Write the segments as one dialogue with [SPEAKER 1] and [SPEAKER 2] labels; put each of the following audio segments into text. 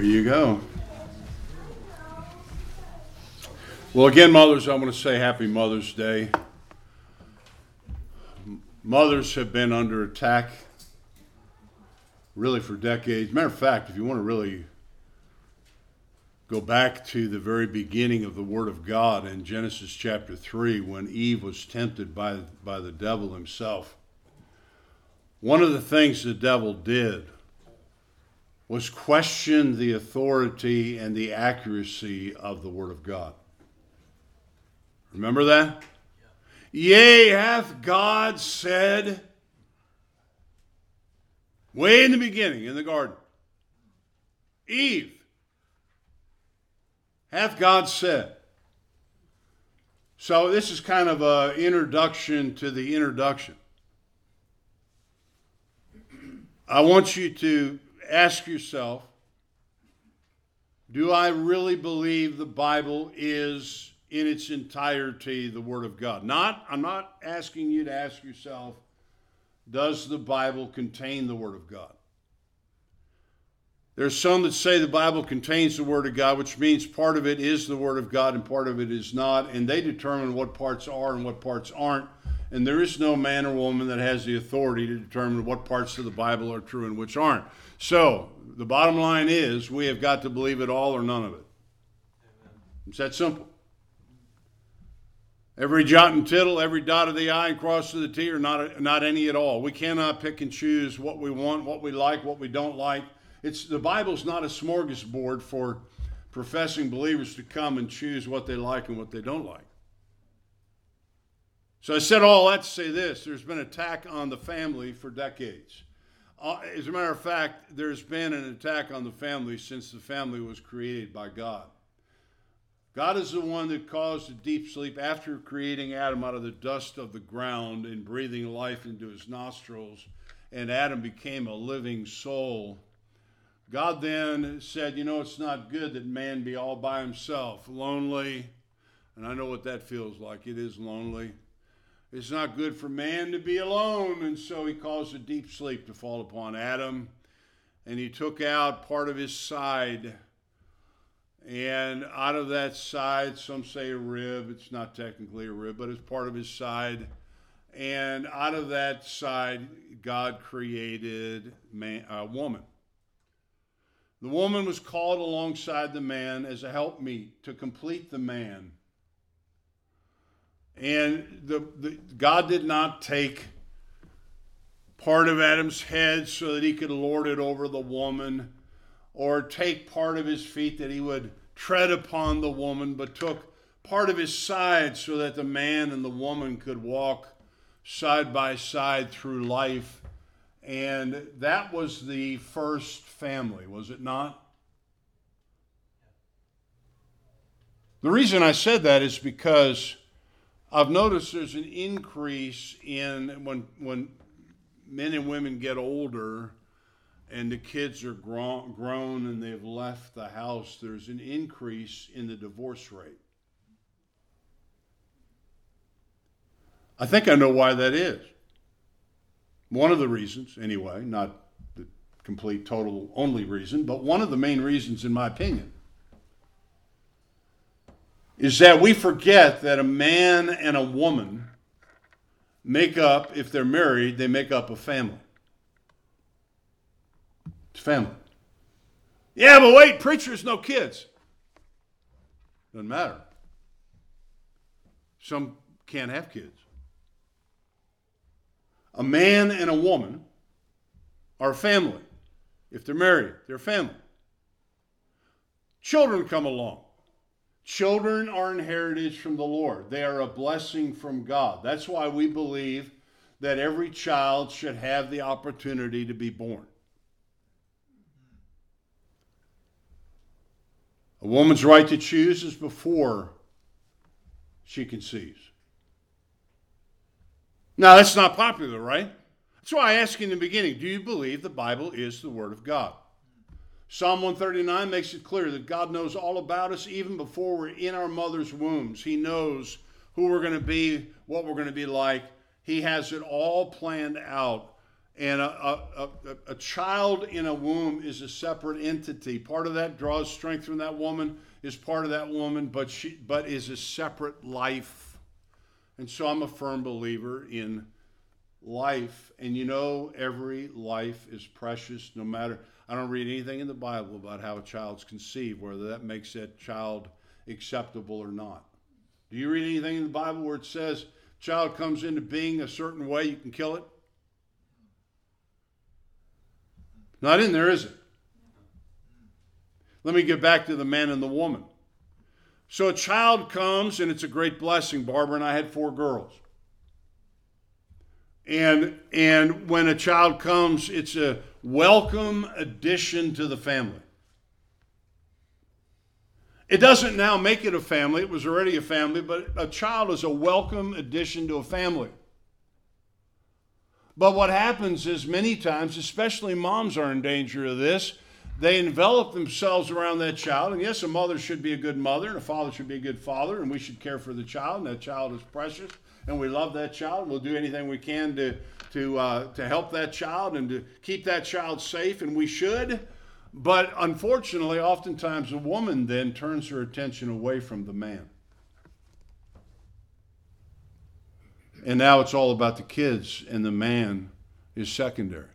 [SPEAKER 1] you go. Well, again, mothers, I want to say happy Mother's Day. Mothers have been under attack really for decades. Matter of fact, if you want to really go back to the very beginning of the Word of God in Genesis chapter 3, when Eve was tempted by the devil himself, one of the things the devil did was question the authority and the accuracy of the Word of God. Remember that? Yea, hath God said, way in the beginning in the garden, Eve, hath God said. So this is kind of an introduction to the introduction. I want you to ask yourself, do I really believe the Bible is in its entirety the Word of God? I'm not asking you to ask yourself, does the Bible contain the Word of God? There's some that say the Bible contains the Word of God, which means part of it is the Word of God and part of it is not, and they determine what parts are and what parts aren't, and there is no man or woman that has the authority to determine what parts of the Bible are true and which aren't. So, the bottom line is, we have got to believe it all or none of it. It's that simple. Every jot and tittle, every dot of the I and cross of the T, or not any at all. We cannot pick and choose what we want, what we like, what we don't like. The Bible's not a smorgasbord for professing believers to come and choose what they like and what they don't like. So I said all that to say this: there's been an attack on the family for decades. As a matter of fact, there's been an attack on the family since the family was created by God. God is the one that caused a deep sleep after creating Adam out of the dust of the ground and breathing life into his nostrils, and Adam became a living soul. God then said, it's not good that man be all by himself, lonely, and I know what that feels like. It is lonely. It's not good for man to be alone, and so he caused a deep sleep to fall upon Adam, and he took out part of his side. And out of that side, some say a rib. It's not technically a rib, but it's part of his side. And out of that side, God created a woman. The woman was called alongside the man as a helpmeet to complete the man. And God did not take part of Adam's head so that he could lord it over the woman, or take part of his feet that he would tread upon the woman, but took part of his side so that the man and the woman could walk side by side through life. And that was the first family, was it not? The reason I said that is because I've noticed there's an increase in when men and women get older and the kids are grown and they've left the house, there's an increase in the divorce rate. I think I know why that is. One of the reasons, anyway, not the complete, total, only reason, but one of the main reasons, in my opinion, is that we forget that a man and a woman make up, if they're married, they make up a family. It's family. Yeah, but wait, preachers, no kids. Doesn't matter. Some can't have kids. A man and a woman are a family. If they're married, they're a family. Children come along. Children are an heritage from the Lord. They are a blessing from God. That's why we believe that every child should have the opportunity to be born. A woman's right to choose is before she conceives. Now, that's not popular, right? That's why I asked you in the beginning, do you believe the Bible is the Word of God? Psalm 139 makes it clear that God knows all about us even before we're in our mother's wombs. He knows who we're going to be, what we're going to be like. He has it all planned out. And a child in a womb is a separate entity. Part of that draws strength from that woman, is part of that woman, but is a separate life. And so I'm a firm believer in life. And every life is precious, no matter. I don't read anything in the Bible about how a child's conceived, whether that makes that child acceptable or not. Do you read anything in the Bible where it says child comes into being a certain way, you can kill it? Not in there, is it? Let me get back to the man and the woman. So a child comes, and it's a great blessing. Barbara and I had 4 girls. And when a child comes, it's a welcome addition to the family. It doesn't now make it a family. It was already a family, but a child is a welcome addition to a family. But what happens is many times, especially moms are in danger of this, they envelop themselves around that child. And yes, a mother should be a good mother, and a father should be a good father, and we should care for the child, and that child is precious, and we love that child. We'll do anything we can to help that child and to keep that child safe, and we should. But unfortunately, oftentimes a woman then turns her attention away from the man. And now it's all about the kids, and the man is secondary.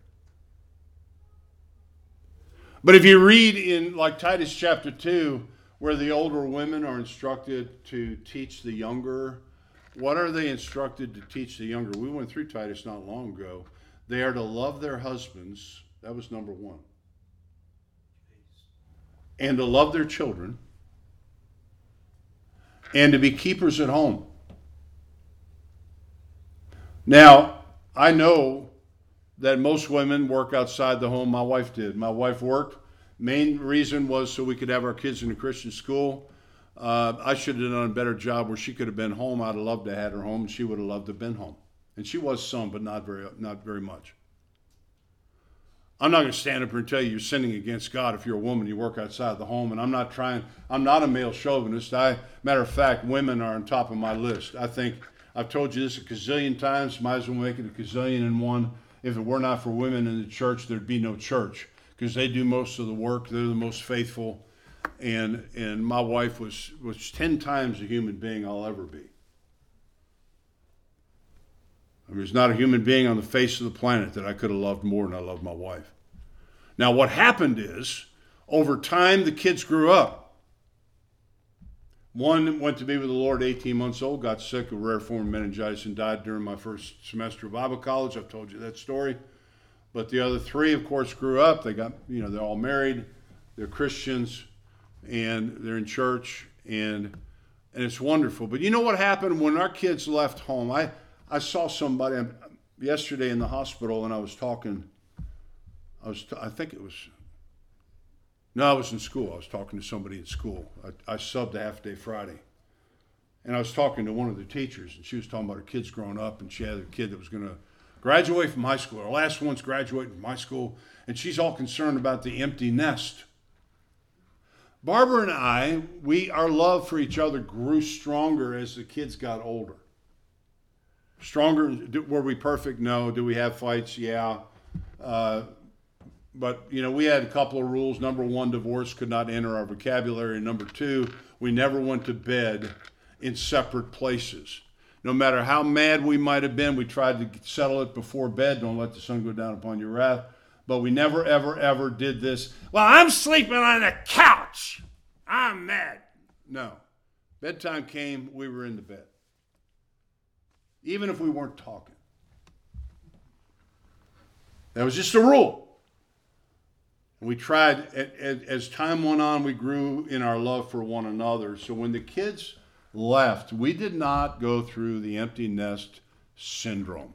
[SPEAKER 1] But if you read in like Titus chapter 2, where the older women are instructed to teach the younger, what are they instructed to teach the younger? We went through Titus not long ago. They are to love their husbands. That was number 1. And to love their children. And to be keepers at home. Now, I know that most women work outside the home. My wife did. My wife worked. Main reason was so we could have our kids in a Christian school. I should have done a better job where she could have been home. I'd have loved to have had her home. She would have loved to have been home. And she was some, but not very much. I'm not going to stand up here and tell you you're sinning against God if you're a woman, you work outside the home. And I'm not a male chauvinist. Matter of fact, women are on top of my list. I think I've told you this a gazillion times. Might as well make it a gazillion and one. If it were not for women in the church, there'd be no church, because they do most of the work. They're the most faithful. And my wife was 10 times a human being I'll ever be. There's not a human being on the face of the planet that I could have loved more than I loved my wife. Now, what happened is, over time, the kids grew up. One went to be with the Lord 18 months old, got sick of rare form of meningitis, and died during my first semester of Bible college. I've told you that story. But the other 3, of course, grew up. They got, they're all married. They're Christians, and they're in church, and it's wonderful. But you know what happened when our kids left home? I saw somebody yesterday in the hospital, and I was talking. I was in school. I was talking to somebody at school. I subbed a half-day Friday. And I was talking to one of the teachers, and she was talking about her kids growing up, and she had a kid that was going to graduate from high school. Our last one's graduating from high school, and she's all concerned about the empty nest. Barbara and I, our love for each other grew stronger as the kids got older. Stronger, were we perfect? No. Do we have fights? Yeah. But, we had a couple of rules. Number 1, divorce could not enter our vocabulary. Number 2, we never went to bed in separate places. No matter how mad we might have been, we tried to settle it before bed. Don't let the sun go down upon your wrath. But we never, ever, ever did this. Well, I'm sleeping on the couch. I'm mad. No. Bedtime came, we were in the bed. Even if we weren't talking. That was just a rule. We tried, as time went on, we grew in our love for one another. So when the kids left, we did not go through the empty nest syndrome.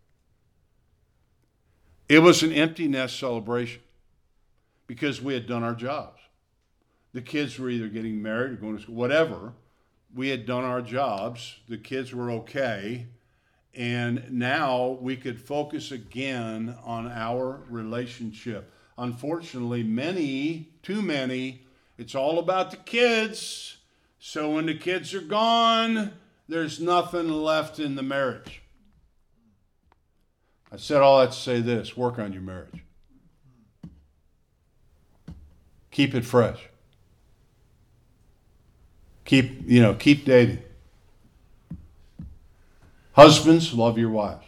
[SPEAKER 1] It was an empty nest celebration because we had done our jobs. The kids were either getting married or going to school, whatever. We had done our jobs. The kids were okay. And now we could focus again on our relationship. Unfortunately, too many, it's all about the kids. So when the kids are gone, there's nothing left in the marriage. I said all that to say this: work on your marriage. Keep it fresh. Keep dating. Husbands, love your wives.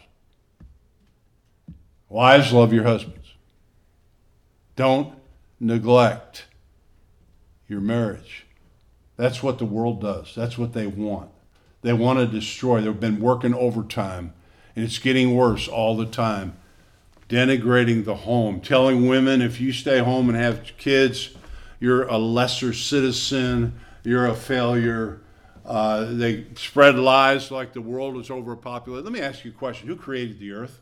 [SPEAKER 1] Wives, love your husbands. Don't neglect your marriage. That's what the world does. That's what they want. They want to destroy. They've been working overtime, and it's getting worse all the time. Denigrating the home, telling women if you stay home and have kids, you're a lesser citizen, you're a failure. They spread lies like the world is overpopulated. Let me ask you a question. Who created the earth?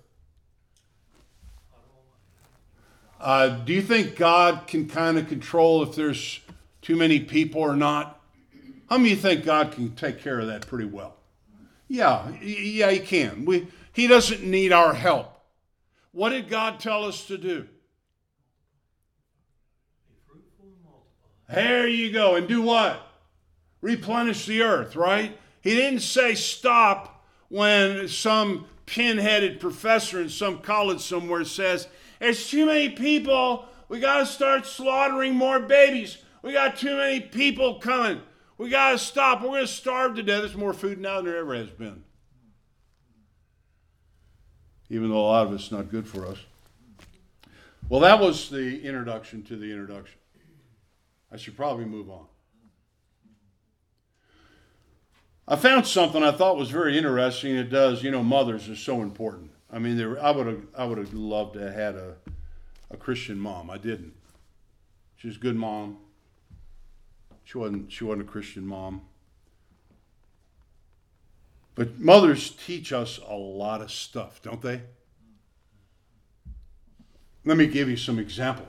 [SPEAKER 1] Do you think God can kind of control if there's too many people or not? How many of you think God can take care of that pretty well? Yeah, he can. He doesn't need our help. What did God tell us to do? There you go. And do what? Replenish the earth, right? He didn't say stop when some pin-headed professor in some college somewhere says, there's too many people. We got to start slaughtering more babies. We got too many people coming. We got to stop. We're going to starve to death. There's more food now than there ever has been. Even though a lot of it's not good for us. Well, that was the introduction to the introduction. I should probably move on. I found something I thought was very interesting. It does, mothers are so important. I mean, I would have loved to have had a Christian mom. I didn't. She was a good mom. She wasn't a Christian mom. But mothers teach us a lot of stuff, don't they? Let me give you some examples.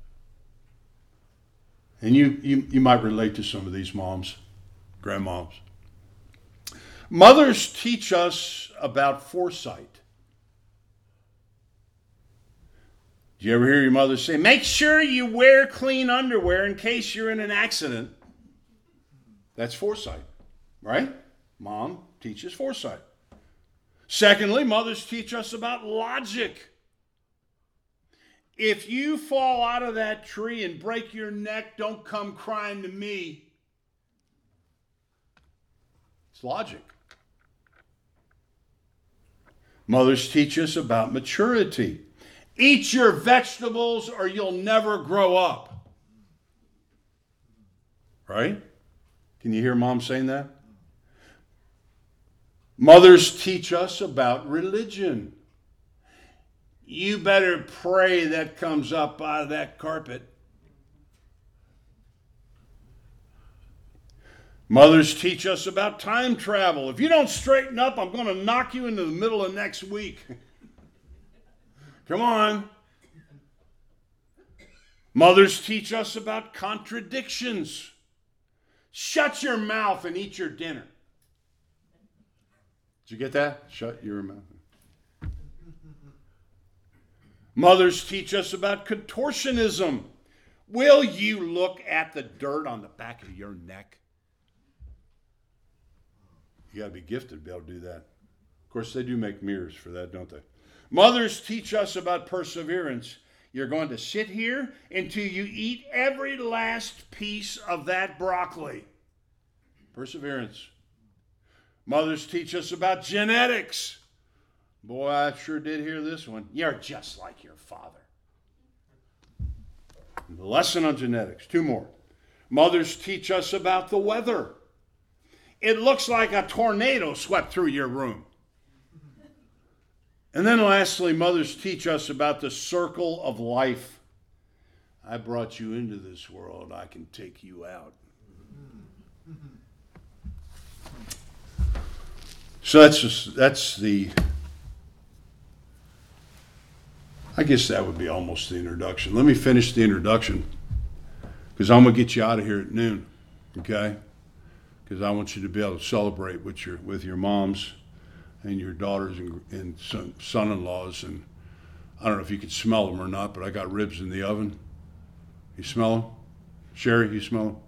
[SPEAKER 1] And you might relate to some of these moms, grandmoms. Mothers teach us about foresight. Do you ever hear your mother say, make sure you wear clean underwear in case you're in an accident? That's foresight, right? Mom teaches foresight. Secondly, mothers teach us about logic. If you fall out of that tree and break your neck, don't come crying to me. It's logic. Mothers teach us about maturity. Eat your vegetables or you'll never grow up. Right? Can you hear Mom saying that? Mothers teach us about religion. You better pray that comes up out of that carpet. Mothers teach us about time travel. If you don't straighten up, I'm going to knock you into the middle of next week. Come on. Mothers teach us about contradictions. Shut your mouth and eat your dinner. Did you get that? Shut your mouth. Mothers teach us about contortionism. Will you look at the dirt on the back of your neck? You got to be gifted to be able to do that. Of course, they do make mirrors for that, don't they? Mothers teach us about perseverance. You're going to sit here until you eat every last piece of that broccoli. Perseverance. Mothers teach us about genetics. Boy, I sure did hear this one. You're just like your father. The lesson on genetics. Two more. Mothers teach us about the weather. It looks like a tornado swept through your room. And then lastly, mothers teach us about the circle of life. I brought you into this world. I can take you out. So I guess that would be almost the introduction. Let me finish the introduction because I'm going to get you out of here at noon, okay? Because I want you to be able to celebrate with your moms and your daughters and son-in-laws. And I don't know if you can smell them or not, but I got ribs in the oven. You smell them? Sherry, you smell them?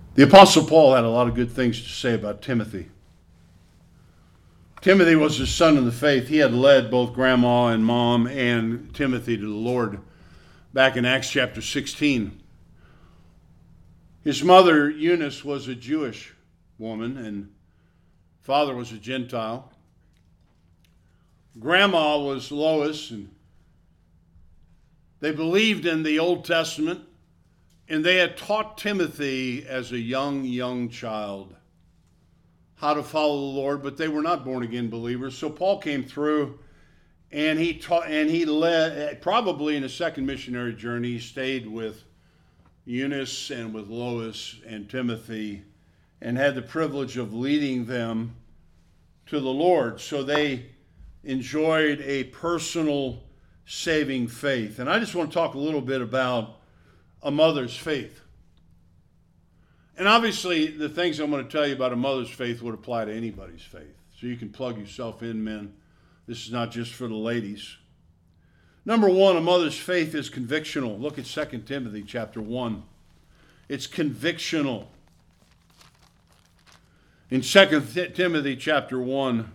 [SPEAKER 1] The Apostle Paul had a lot of good things to say about Timothy. Timothy was his son in the faith. He had led both grandma and mom and Timothy to the Lord back in Acts chapter 16. His mother, Eunice, was a Jewish woman, and father was a Gentile. Grandma was Lois, and they believed in the Old Testament, and they had taught Timothy as a young child how to follow the Lord, but they were not born-again believers. So Paul came through, and he taught, and he led, probably in a second missionary journey, he stayed with Eunice and with Lois and Timothy, and had the privilege of leading them to the Lord. So they enjoyed a personal saving faith. And I just want to talk a little bit about a mother's faith. And obviously, the things I'm going to tell you about a mother's faith would apply to anybody's faith. So you can plug yourself in, men. This is not just for the ladies. Number one, a mother's faith is convictional. Look at 2 Timothy chapter 1. It's convictional. In 2 Timothy chapter 1,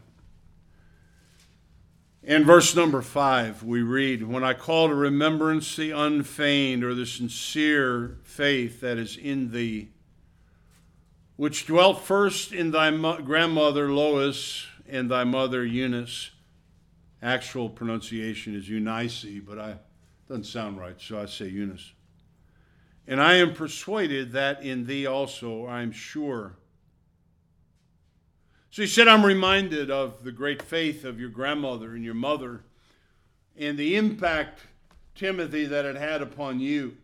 [SPEAKER 1] and verse number 5, we read, "When I call to remembrance the unfeigned or the sincere faith that is in thee, which dwelt first in thy grandmother Lois and thy mother Eunice." Actual pronunciation is Eunice, but it doesn't sound right, so I say Eunice. "And I am persuaded that in thee also I am sure." So he said, I'm reminded of the great faith of your grandmother and your mother and the impact, Timothy, that it had upon you.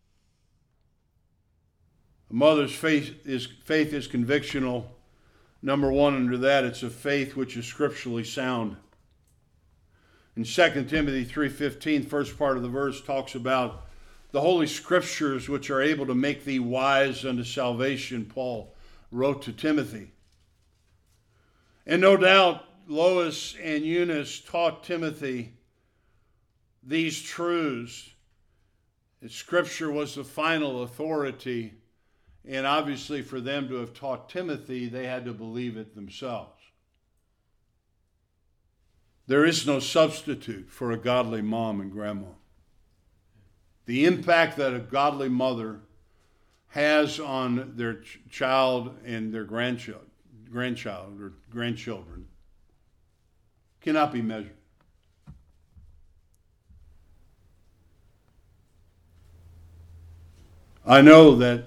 [SPEAKER 1] A mother's faith is convictional. Number one, under that, it's a faith which is scripturally sound. In 2 Timothy 3:15, first part of the verse talks about the Holy Scriptures which are able to make thee wise unto salvation, Paul wrote to Timothy. And no doubt, Lois and Eunice taught Timothy these truths. That Scripture was the final authority, and obviously for them to have taught Timothy, they had to believe it themselves. There is no substitute for a godly mom and grandma. The impact that a godly mother has on their child and their grandchild or grandchildren cannot be measured. I know that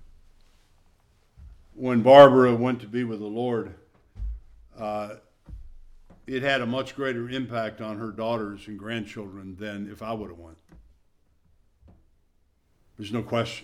[SPEAKER 1] when Barbara went to be with the Lord, it had a much greater impact on her daughters and grandchildren than if I would have went. There's no question.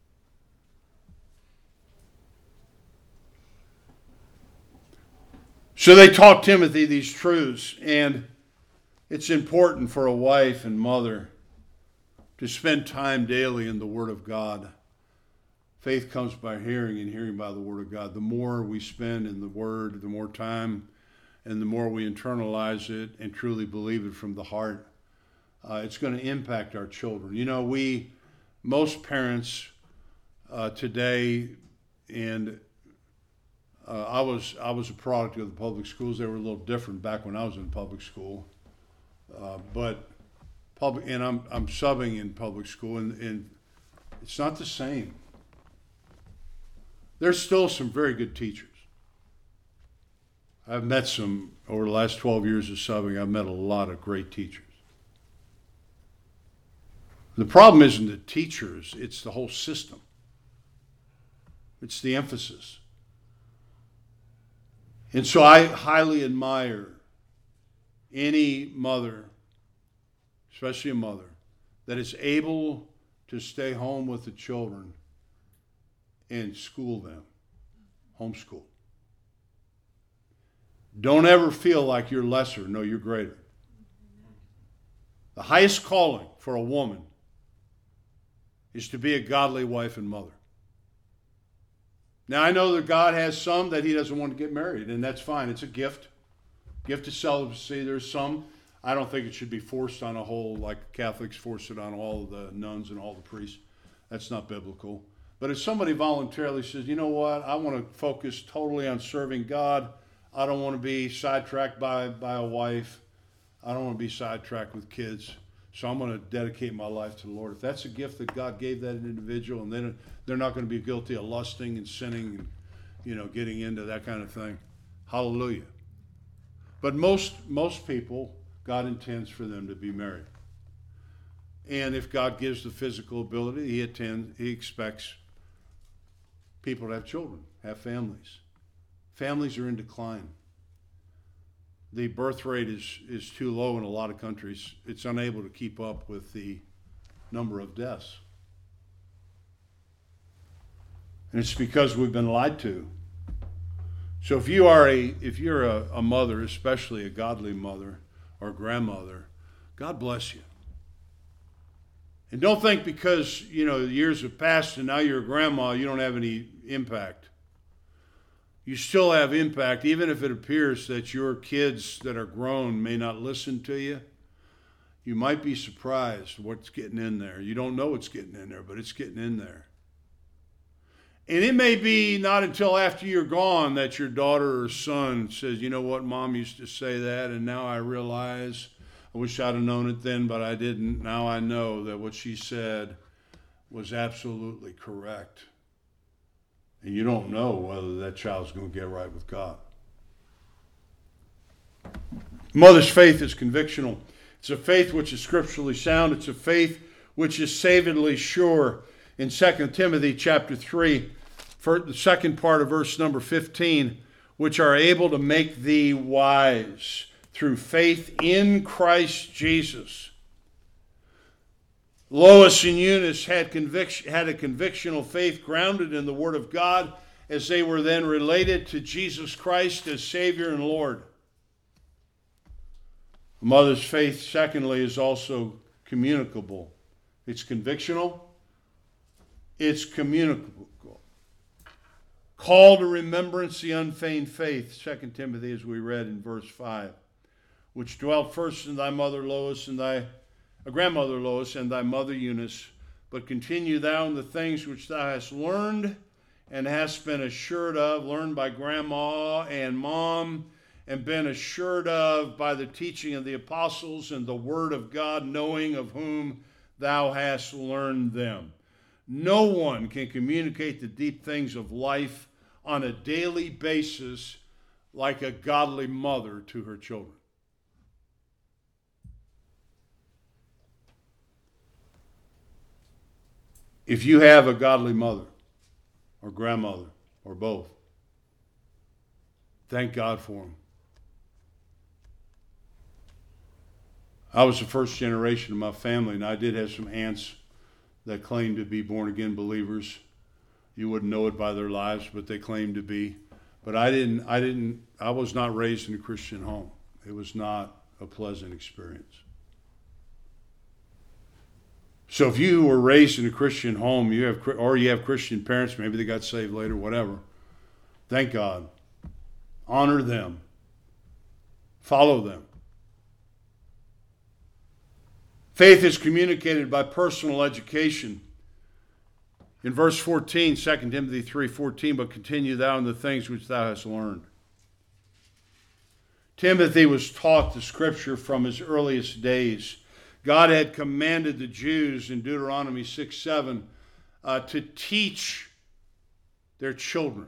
[SPEAKER 1] So they taught Timothy these truths, and it's important for a wife and mother to spend time daily in the Word of God. Faith comes by hearing, and hearing by the Word of God. The more we spend in the Word, the more time, and the more we internalize it and truly believe it from the heart, it's going to impact our children. You know, most parents today, and I was a product of the public schools. They were a little different back when I was in public school, but I'm subbing in public school, and it's not the same. There's still some very good teachers. I've met some over the last 12 years of subbing. I've met a lot of great teachers. The problem isn't the teachers; it's the whole system. It's the emphasis. And so I highly admire any mother, especially a mother, that is able to stay home with the children and school them, homeschool. Don't ever feel like you're lesser. No, you're greater. The highest calling for a woman is to be a godly wife and mother. Now, I know that God has some that he doesn't want to get married, and that's fine. It's a gift. Gift of celibacy. There's some. I don't think it should be forced on a whole, like Catholics force it on all the nuns and all the priests. That's not biblical. But if somebody voluntarily says, you know what, I want to focus totally on serving God. I don't want to be sidetracked by a wife. I don't want to be sidetracked with kids. So I'm going to dedicate my life to the Lord. If that's a gift that God gave that individual, and then they're not going to be guilty of lusting and sinning and, getting into that kind of thing, hallelujah. But most people, God intends for them to be married. And if God gives the physical ability, he expects people to have children, have families. Families are in decline. The birth rate is too low in a lot of countries. It's unable to keep up with the number of deaths. And it's because we've been lied to. So if you're a mother, especially a godly mother or grandmother, God bless you. And don't think because, years have passed and now you're a grandma, you don't have any impact. You still have impact, even if it appears that your kids that are grown may not listen to you. You might be surprised what's getting in there. You don't know what's getting in there, but it's getting in there. And it may be not until after you're gone that your daughter or son says, you know what, Mom used to say that, and now I realize, I wish I'd have known it then, but I didn't. Now I know that what she said was absolutely correct. And you don't know whether that child's going to get right with God. Mother's faith is convictional. It's a faith which is scripturally sound. It's a faith which is savingly sure. In 2 Timothy chapter 3, for the second part of verse number 15, which are able to make thee wise through faith in Christ Jesus. Lois and Eunice had a convictional faith grounded in the Word of God as they were then related to Jesus Christ as Savior and Lord. A mother's faith, secondly, is also communicable. It's convictional. It's communicable. Call to remembrance the unfeigned faith, 2 Timothy, as we read in verse 5, which dwelt first in thy mother Lois and thy grandmother Lois and thy mother Eunice, but continue thou in the things which thou hast learned and hast been assured of, learned by grandma and mom, and been assured of by the teaching of the apostles and the word of God, knowing of whom thou hast learned them. No one can communicate the deep things of life on a daily basis like a godly mother to her children. If you have a godly mother or grandmother or both, thank God for them. I was the first generation of my family, and I did have some aunts that claimed to be born-again believers. You wouldn't know it by their lives, but they claimed to be. But I was not raised in a Christian home. It was not a pleasant experience. So if you were raised in a Christian home, you have Christian parents, maybe they got saved later, whatever, thank God. Honor them. Follow them. Faith is communicated by personal education. In verse 14, 2 Timothy 3:14, but continue thou in the things which thou hast learned. Timothy was taught the scripture from his earliest days. God had commanded the Jews in Deuteronomy 6:7 to teach their children.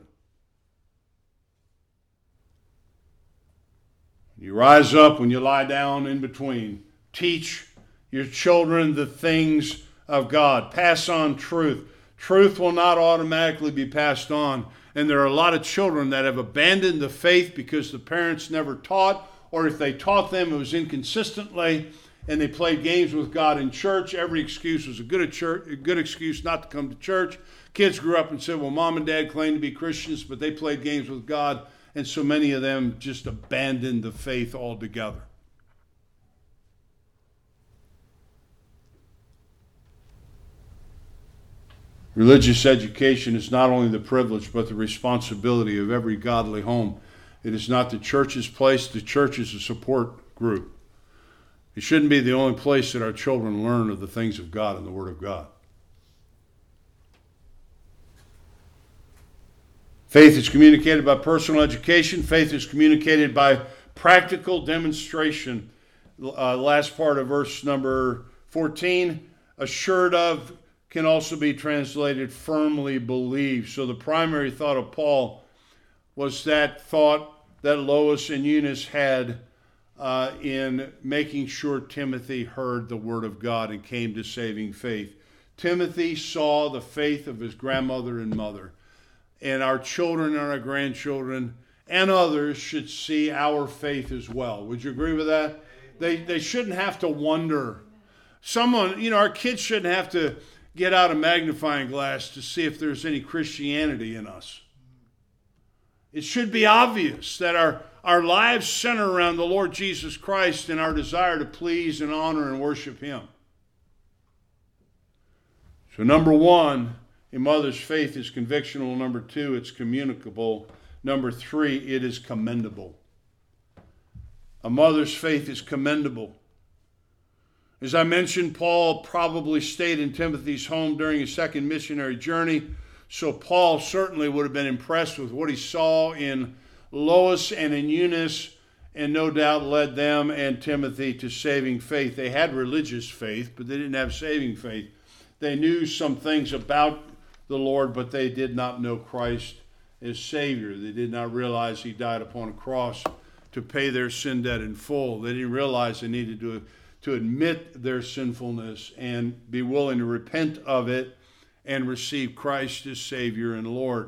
[SPEAKER 1] You rise up when you lie down in between. Teach your children the things of God. Pass on truth. Truth will not automatically be passed on. And there are a lot of children that have abandoned the faith because the parents never taught, or if they taught them, it was inconsistently, and they played games with God in church. Every excuse was a good excuse not to come to church. Kids grew up and said, well, mom and dad claimed to be Christians, but they played games with God, and so many of them just abandoned the faith altogether. Religious education is not only the privilege but the responsibility of every godly home. It is not the church's place. The church is a support group. It shouldn't be the only place that our children learn of the things of God and the Word of God. Faith is communicated by personal education. Faith is communicated by practical demonstration. Last part of verse number 14, assured of can also be translated firmly believe. So the primary thought of Paul was that thought that Lois and Eunice had in making sure Timothy heard the word of God and came to saving faith. Timothy saw the faith of his grandmother and mother, and our children and our grandchildren and others should see our faith as well. Would you agree with that? They shouldn't have to wonder. Our kids shouldn't have to get out a magnifying glass to see if there's any Christianity in us. It should be obvious that our lives center around the Lord Jesus Christ and our desire to please and honor and worship Him. So number one, a mother's faith is convictional. Number two, it's communicable. Number three, it is commendable. A mother's faith is commendable. As I mentioned, Paul probably stayed in Timothy's home during his second missionary journey, so Paul certainly would have been impressed with what he saw in Lois and in Eunice, and no doubt led them and Timothy to saving faith. They had religious faith, but they didn't have saving faith. They knew some things about the Lord, but they did not know Christ as Savior. They did not realize He died upon a cross to pay their sin debt in full. They didn't realize they needed to admit their sinfulness and be willing to repent of it and receive Christ as Savior and Lord.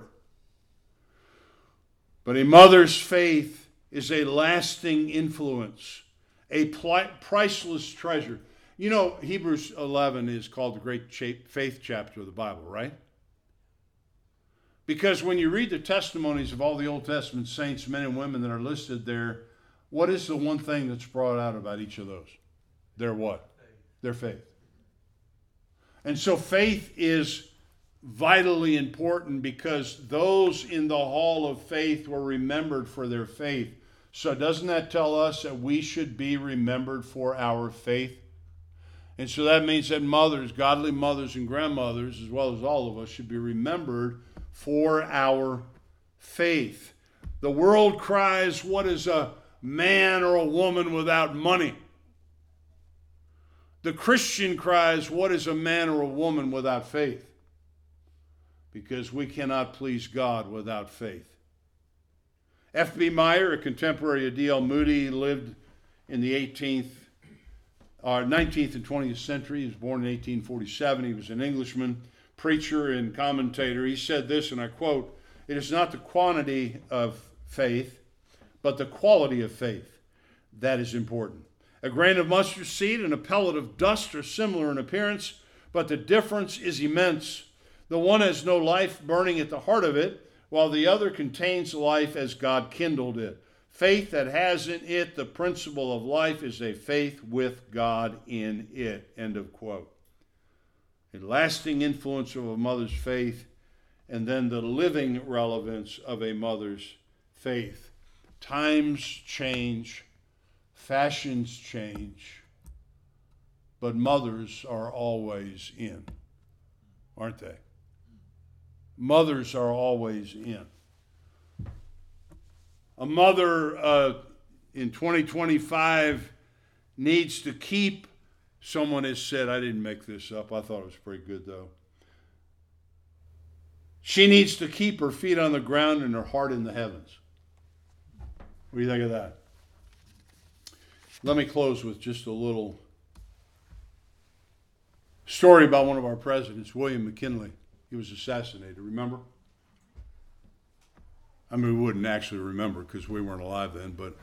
[SPEAKER 1] But a mother's faith is a lasting influence, a priceless treasure. You know, Hebrews 11 is called the great faith chapter of the Bible, right? Because when you read the testimonies of all the Old Testament saints, men and women that are listed there, what is the one thing that's brought out about each of those? Their what? Their faith. And so faith is vitally important because those in the hall of faith were remembered for their faith. So doesn't that tell us that we should be remembered for our faith? And so that means that mothers, godly mothers and grandmothers, as well as all of us, should be remembered for our faith. The world cries, what is a man or a woman without money? The Christian cries, what is a man or a woman without faith? Because we cannot please God without faith. F.B. Meyer, a contemporary of D.L. Moody, lived in the 19th and 20th century. He was born in 1847. He was an Englishman, preacher and commentator. He said this, and I quote, "It is not the quantity of faith, but the quality of faith that is important. A grain of mustard seed and a pellet of dust are similar in appearance, but the difference is immense. The one has no life burning at the heart of it, while the other contains life as God kindled it. Faith that has in it the principle of life is a faith with God in it." End of quote. A lasting influence of a mother's faith, and then the living relevance of a mother's faith. Times change, fashions change, but mothers are always in, aren't they? Mothers are always in. A mother in 2025 needs to keep, someone has said, I didn't make this up, I thought it was pretty good though. She needs to keep her feet on the ground and her heart in the heavens. What do you think of that? Let me close with just a little story about one of our presidents, William McKinley. He was assassinated, remember? I mean, we wouldn't actually remember because we weren't alive then, but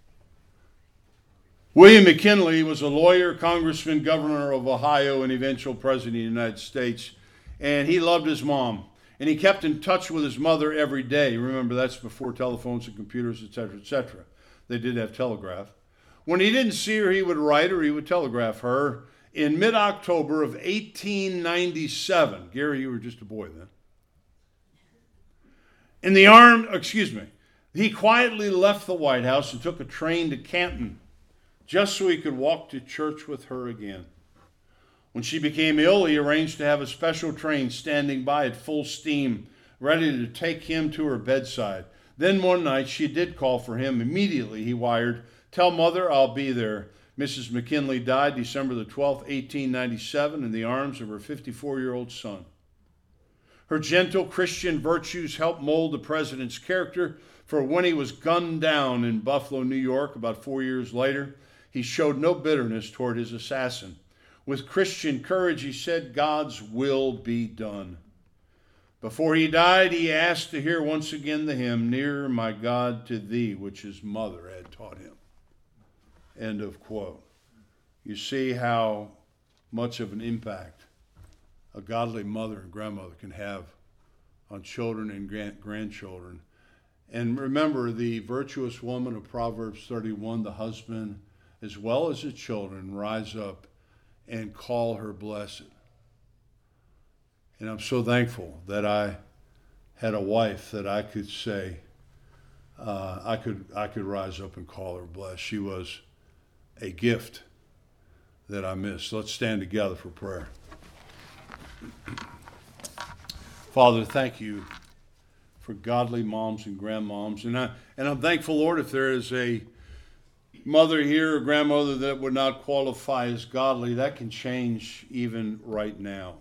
[SPEAKER 1] William McKinley was a lawyer, congressman, governor of Ohio, and eventual president of the United States. And he loved his mom. And he kept in touch with his mother every day. Remember, that's before telephones and computers, etc., etc. They did have telegraph. When he didn't see her, he would write her, he would telegraph her. In mid-October of 1897, Gary, you were just a boy then. He quietly left the White House and took a train to Canton just so he could walk to church with her again. When she became ill, he arranged to have a special train standing by at full steam, ready to take him to her bedside. Then one night she did call for him. Immediately he wired, "Tell Mother I'll be there." Mrs. McKinley died December the 12th, 1897, in the arms of her 54-year-old son. Her gentle Christian virtues helped mold the president's character, for when he was gunned down in Buffalo, New York, about 4 years later, he showed no bitterness toward his assassin. With Christian courage, he said, "God's will be done." Before he died, he asked to hear once again the hymn, "Nearer, my God, to thee," which his mother had taught him. End of quote. You see how much of an impact a godly mother and grandmother can have on children and grandchildren. And remember, the virtuous woman of Proverbs 31, the husband as well as the children rise up and call her blessed. And I'm so thankful that I had a wife that I could say, I could rise up and call her blessed. She was a gift that I missed. Let's stand together for prayer. Father, thank you for godly moms and grandmoms. And I'm thankful, Lord, if there is a mother here or grandmother that would not qualify as godly, that can change even right now.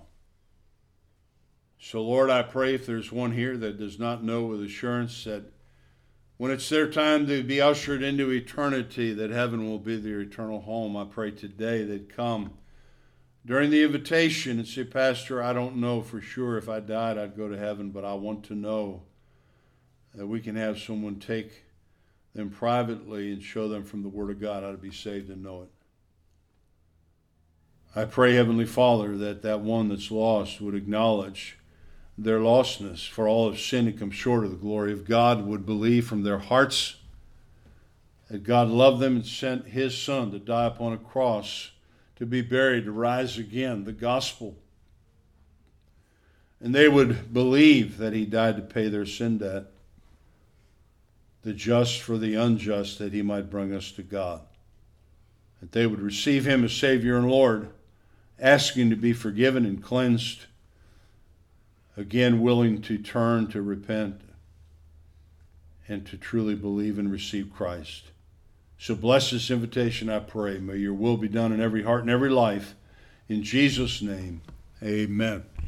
[SPEAKER 1] So, Lord, I pray if there's one here that does not know with assurance that when it's their time to be ushered into eternity, that heaven will be their eternal home, I pray today they'd come during the invitation and say, "Pastor, I don't know for sure if I died I'd go to heaven, but I want to know that we can have someone take them privately and show them from the Word of God how to be saved and know it." I pray, Heavenly Father, that one that's lost would acknowledge their lostness, for all have sinned and come short of the glory of God, would believe from their hearts that God loved them and sent his Son to die upon a cross, to be buried, to rise again, the gospel. And they would believe that he died to pay their sin debt, the just for the unjust, that he might bring us to God. That they would receive him as Savior and Lord, asking to be forgiven and cleansed, again willing to turn, to repent, and to truly believe and receive Christ. So bless this invitation, I pray. May your will be done in every heart and every life. In Jesus' name, amen.